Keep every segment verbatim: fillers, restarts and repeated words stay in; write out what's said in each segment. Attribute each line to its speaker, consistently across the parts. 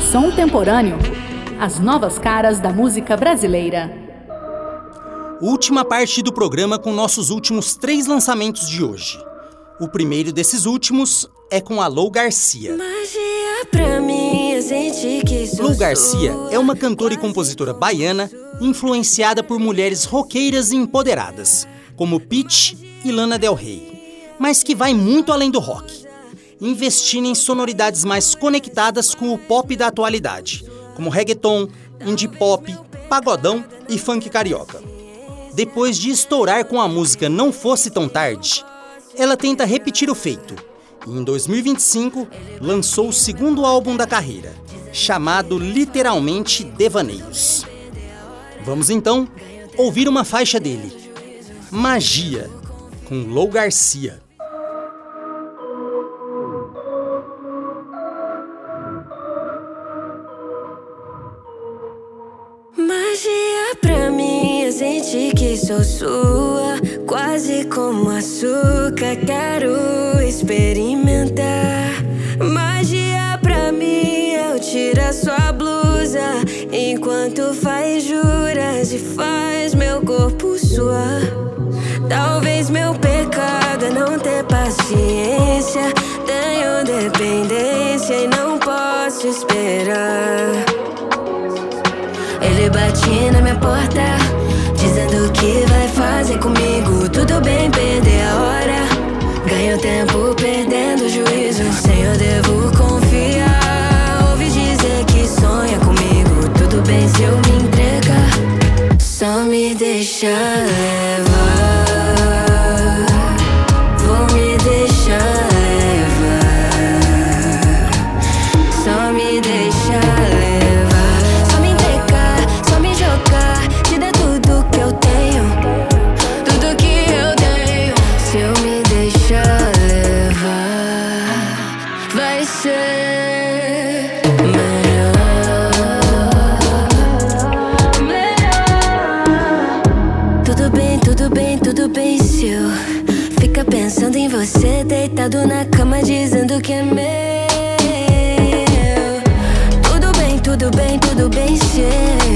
Speaker 1: Som Temporâneo. As novas caras da música brasileira.
Speaker 2: Última parte do programa com nossos últimos três lançamentos de hoje. O primeiro desses últimos é com a Lou Garcia. Lou Garcia é uma cantora e compositora baiana influenciada por mulheres roqueiras e empoderadas, como Pitty e Lana Del Rey, mas que vai muito além do rock, investindo em sonoridades mais conectadas com o pop da atualidade, como reggaeton, indie pop, pagodão e funk carioca. Depois de estourar com a música Não Fosse Tão Tarde, ela tenta repetir o feito e em dois mil e vinte e cinco lançou o segundo álbum da carreira, chamado literalmente Devaneios. Vamos então ouvir uma faixa dele, Magia, com Lou Garcia.
Speaker 3: Magia pra mim é sentir que sou sua, quase como açúcar, quero experimentar. Magia pra mim é eu tirar sua blusa, enquanto faz juras e faz meu corpo suar. Talvez meu pecado é não ter paciência, tenho dependência e não posso esperar. Ele bate na minha porta, dizendo que vai fazer comigo. Tudo bem perder a hora, ganho tempo perdendo o juízo. Sem eu devo confiar, ouvi dizer que sonha comigo. Tudo bem se eu me entregar, só me deixa levar. Vou me deixar levar, só me deixa levar. Fica pensando em você, deitado na cama, dizendo que é meu. Tudo bem, tudo bem, tudo bem seu.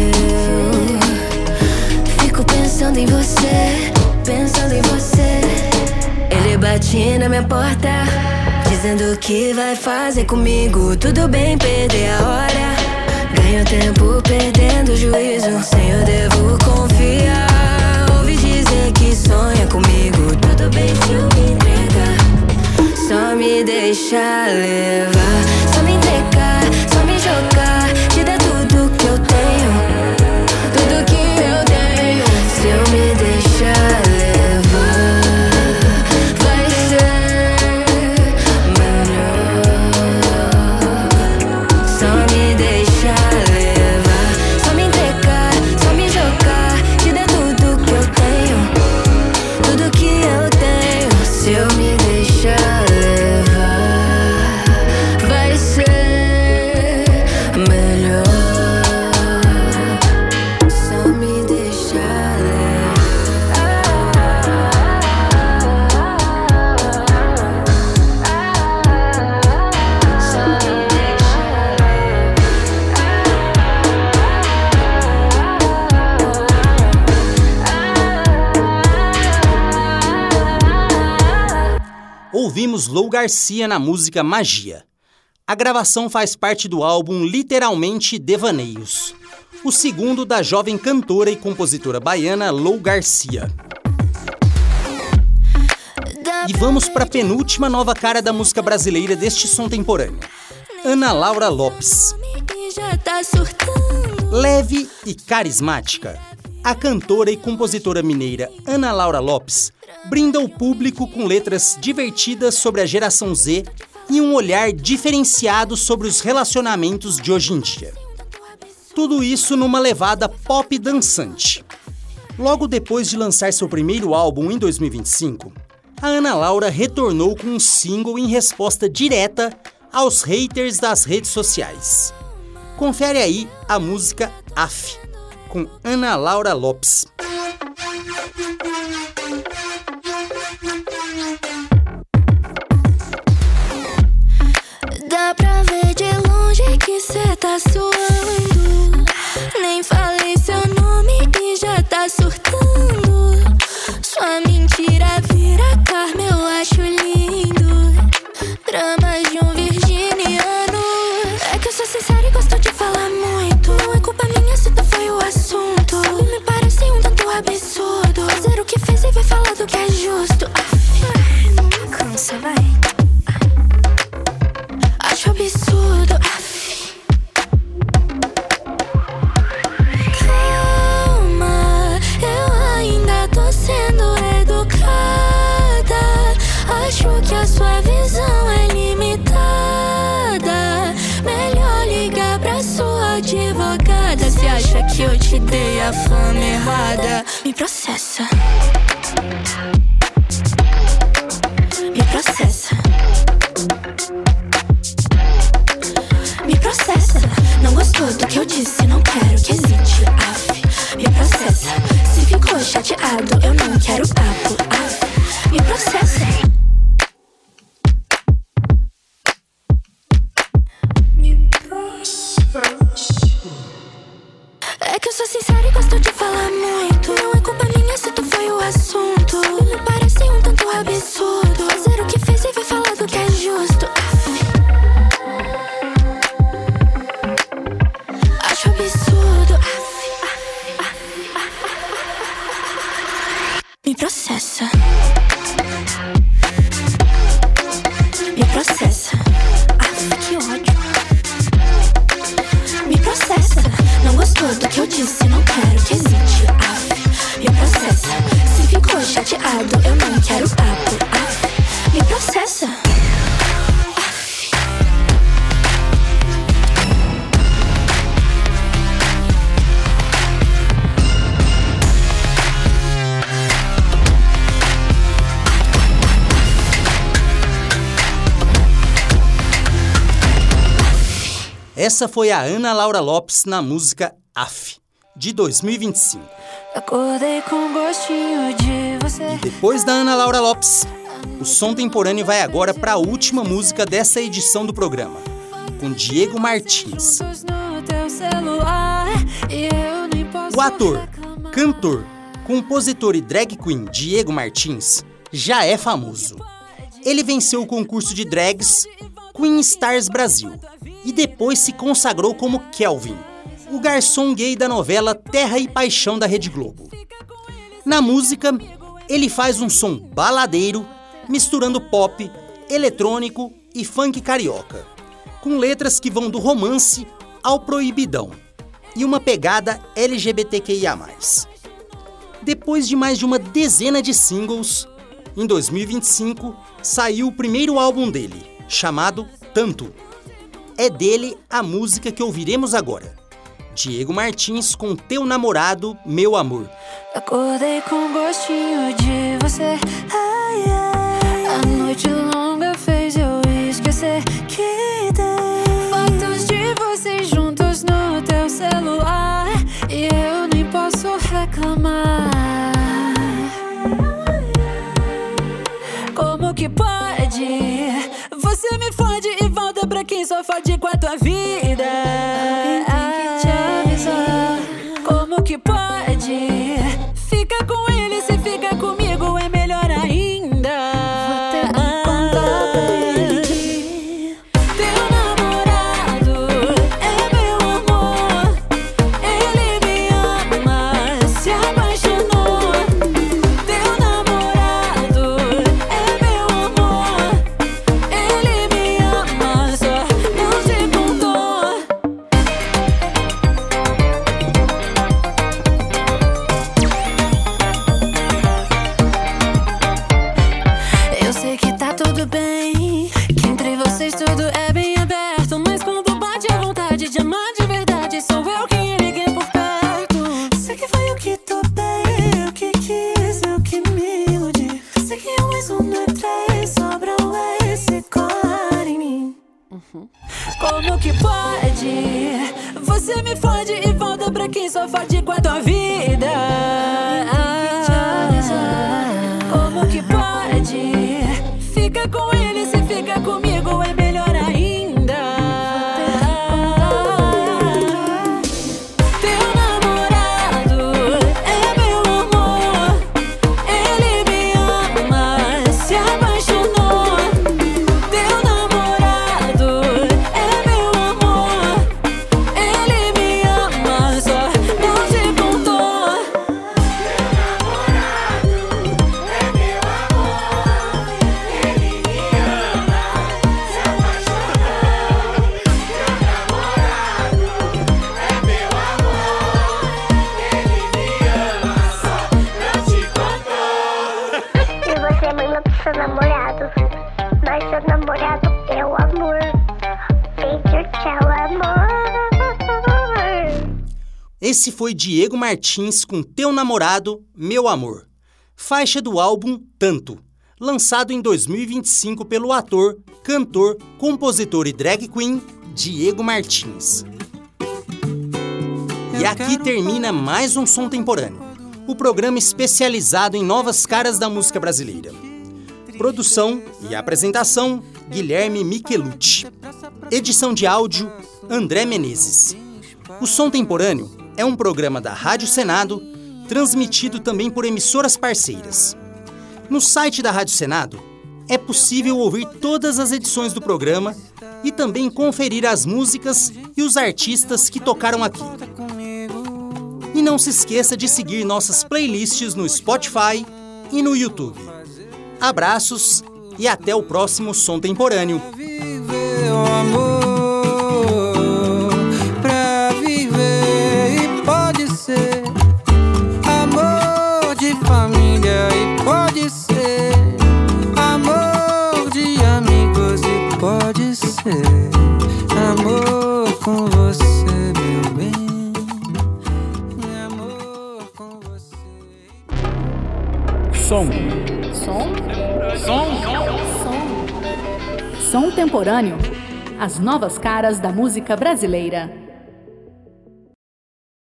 Speaker 3: Fico pensando em você, pensando em você. Ele bate na minha porta, dizendo que vai fazer comigo. Tudo bem perder a hora, ganho tempo perdendo o juízo. Sem eu devo confiar, ouvi dizer que sonha comigo. Tudo bem se eu me entregar, só me deixa levar. Só me entregar, só me jogar, te dar tudo que eu tenho, tudo que eu tenho. Se eu me deixar levar, vai ser melhor. Só me deixar levar, só me entregar, só me jogar, te dar tudo que eu tenho, tudo que eu tenho. Se eu me deixar levar, vai ser melhor. Só me deixar levar, só me deixar
Speaker 2: Ouvimos Lou Garcia na música Magia. A gravação faz parte do álbum Literalmente Devaneios, o segundo da jovem cantora e compositora baiana Lou Garcia. E vamos para a penúltima nova cara da música brasileira deste som temporâneo, Ana Laura Lopes. Leve e carismática, a cantora e compositora mineira Ana Laura Lopes brinda o público com letras divertidas sobre a geração Z e um olhar diferenciado sobre os relacionamentos de hoje em dia. Tudo isso numa levada pop dançante. Logo depois de lançar seu primeiro álbum em dois mil e vinte e cinco, a Ana Laura retornou com um single em resposta direta aos haters das redes sociais. Confere aí a música Af, com Ana Laura Lopes.
Speaker 3: Dá pra ver de longe que cê tá suando. Nem falei seu nome e já tá surtando. Sua mentira vira karma, eu acho lindo. Dramas de um virginiano. É que eu sou sincera e gosto de falar muito. Não é culpa minha se tu foi o assunto. Sabe, me parece um tanto absurdo fazer o que fez e vai falar do que é justo. Ai, não me cansa, vai. Acho absurdo. Calma, eu ainda tô sendo educada. Acho que a sua visão é limitada. Melhor ligar pra sua advogada. Se acha que eu te dei a fama errada, me processa. Me processa. Me processa. Não gostou do que eu disse, não quero que hesite. Af, me processa. Se ficou chateado, eu não quero papo. Af, me processa. Me processa. É que eu sou sincera e gosto de falar muito. Não é culpa minha se tu foi o assunto. Me parece um tanto absurdo fazer o que fez e vai falar do que é justo. Acho absurdo. Me processa. Me processa. Ai, que ódio. Me processa. Não gostou do que eu disse, não quero que hesite. Af, me processa. Se ficou chateado, eu não quero papo. Af, me processa.
Speaker 2: Essa foi a Ana Laura Lopes na música Af, de dois mil e vinte e cinco.
Speaker 3: Acordei com gostinho de você.
Speaker 2: E depois da Ana Laura Lopes, o Som Temporâneo vai agora para a última música dessa edição do programa, com Diego Martins. O ator, cantor, compositor e drag queen Diego Martins já é famoso. Ele venceu o concurso de drags Queen Stars Brasil e depois se consagrou como Kelvin, o garçom gay da novela Terra e Paixão da Rede Globo. Na música, ele faz um som baladeiro, misturando pop, eletrônico e funk carioca, com letras que vão do romance ao proibidão e uma pegada L G B T Q I A mais. Depois de mais de uma dezena de singles, em dois mil e vinte e cinco saiu o primeiro álbum dele, chamado Tanto. É dele a música que ouviremos agora. Diego Martins com Teu Namorado, Meu Amor.
Speaker 3: Acordei com gostinho de você. Ai, ai. A noite longa fez eu esquecer que tem fotos de vocês juntos no teu celular e eu nem posso reclamar. Como que pode? Você me fode e volta pra quem só fode com a tua vida. Alguém tem que te avisar. Como que pode? Fica com ele, se fica comigo é melhor ainda. Vou ter que contar pra ele que teu namorado é meu amor. Ele me ama, se apaixonou. Teu namorado é meu amor. Ele me ama, só não te contou. Eu sei que tá tudo bem, que entre vocês tudo é bem aberto, mas quando bate a vontade de amar de verdade, sou eu quem liguei por perto. Sei que foi o que topei, o que quis, o que me iludi. Sei que um mais um não é três, sobra um esse colar em mim. Como que pode? Você me fode e volta pra quem só fode com a tua vida. Como que pode? Fica com ele, se fica comigo é melhor ainda.
Speaker 2: Esse foi Diego Martins com Teu Namorado, Meu Amor, faixa do álbum Tanto, lançado em dois mil e vinte e cinco pelo ator, cantor, compositor e drag queen Diego Martins. E aqui termina mais um Som Temporâneo, o programa especializado em novas caras da música brasileira. Produção e apresentação, Guilherme Michelucci. Edição de áudio, André Menezes. O Som Temporâneo é um programa da Rádio Senado, transmitido também por emissoras parceiras. No site da Rádio Senado, é possível ouvir todas as edições do programa e também conferir as músicas e os artistas que tocaram aqui. E não se esqueça de seguir nossas playlists no Spotify e no YouTube. Abraços e até o próximo Som Temporâneo.
Speaker 4: Pra viver e pode ser amor de família e pode ser amor de amigos e pode ser amor com você, meu bem, amor com você.
Speaker 1: Som. Som? Som. Som. Som Temporâneo. As novas caras da música brasileira.